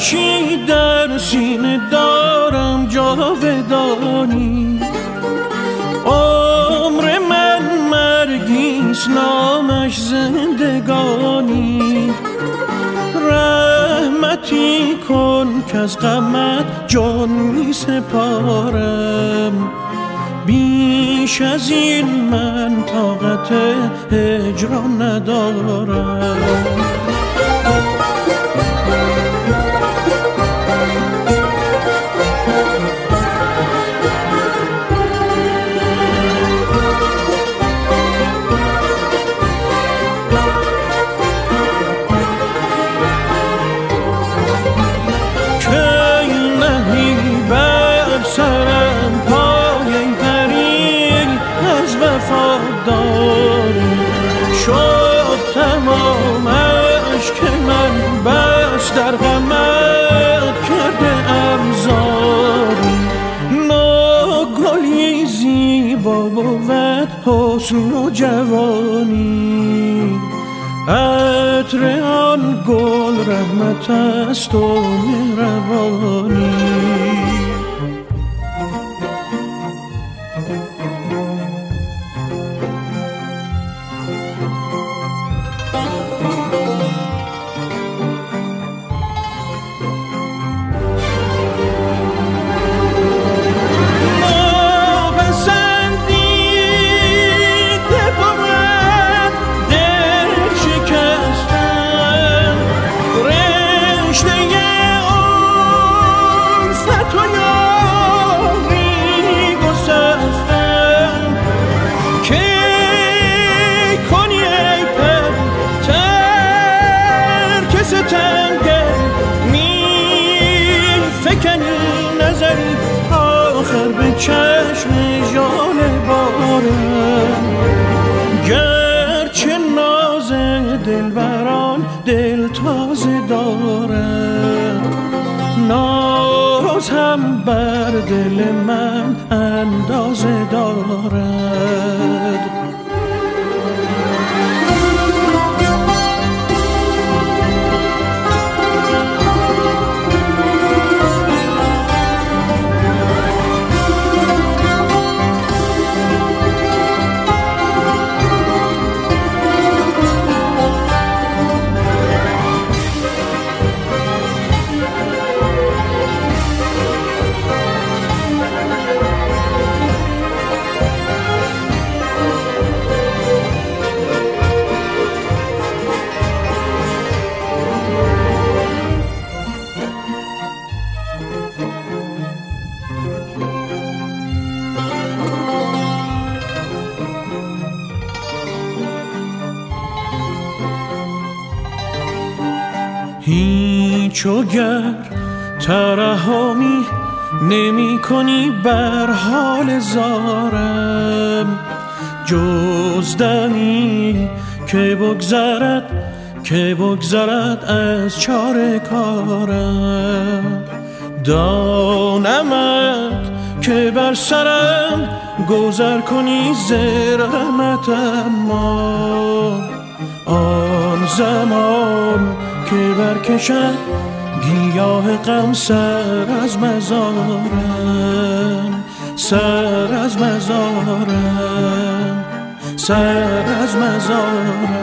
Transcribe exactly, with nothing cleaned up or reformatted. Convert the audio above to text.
آتشی در سینه دارم جاودانی، عمر من مرگیست نامش زندگانی. رحمتی کن که از غمت جان می سپارم، بیش از این من طاقت هجران ندارم. شد تمام عشق من بس در غمت کرده ام زاری. ناگلی زیبا بود حسن و جوانی، عطر آن گل رحمت است و مهربانی. چشم جان بارم گرچه ناز دلبران دل تازه دارم، ناز هم بر دل من اندازه دارد. هیچ اگر ترحمی نمی کنی بر حال زارم، جز دمی که بگذرد که بگذرد از چاره کارم. دانمت که بر سرم گذر کنی ز رحمت، اما آن زمان که برکشد گیاه غم سر از مزارم، سر از مزارم، سر از مزارم.